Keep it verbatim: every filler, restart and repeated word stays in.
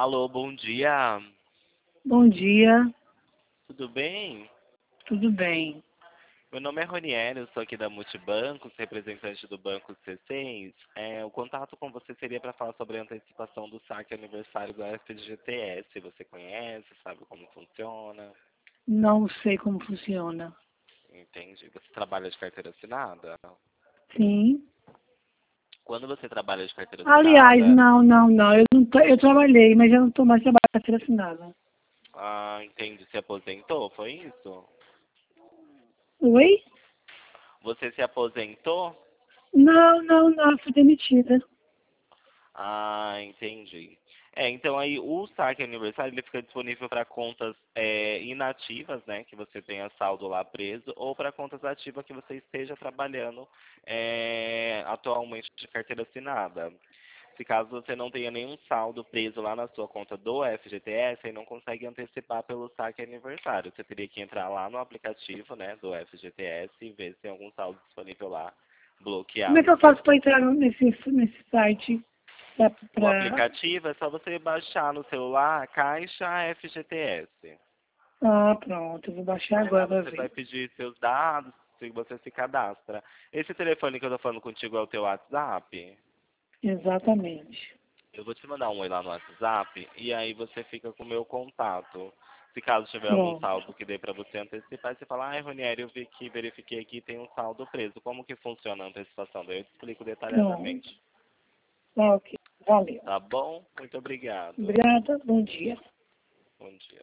Alô, bom dia. Bom dia, Tudo bem? tudo bem? Meu nome é Ronieri, eu sou aqui da Multibancos, representante do Banco C seis. É, o contato com você seria para falar sobre a antecipação do saque aniversário do F G T S. Você conhece, sabe como funciona? Não sei como funciona. Entende? Você trabalha de carteira assinada? Sim. Quando você trabalha de carteira Aliás, assinada, não, não, não. Eu, não tô, eu trabalhei, mas eu não estou mais trabalhando com carteira assinada. ah, entende, se aposentou, foi isso? Oi? Você se aposentou? Não, não, não. Fui demitida. Ah, entendi. É, então aí o saque aniversário ele fica disponível para contas é, inativas, né, que você tenha saldo lá preso, ou para contas ativas que você esteja trabalhando é, atualmente de carteira assinada. Se caso você não tenha nenhum saldo preso lá na sua conta do F G T S, aí não consegue antecipar pelo saque aniversário. Você teria que entrar lá no aplicativo, né, do F G T S e ver se tem algum saldo disponível lá Como é que bloqueado eu seu. faço para entrar nesse, nesse site? Pra, O pra... aplicativo é só você baixar no celular Caixa F G T S. Ah, pronto. Eu vou baixar Aí lá agora para você vai ver. pedir seus dados, se você se cadastra. Esse telefone que eu tô falando contigo é o teu WhatsApp? Exatamente. Eu vou te mandar um oi lá no WhatsApp e aí você fica com o meu contato. Se caso tiver algum Pronto. saldo que dê para você antecipar, você fala, ai Ronieri, eu vi que verifiquei aqui tem um saldo preso. Como que funciona a antecipação? Daí eu te explico Pronto. detalhadamente. Tá, ok. Valeu. Tá bom? Muito obrigado. Obrigada. Bom dia. Bom dia.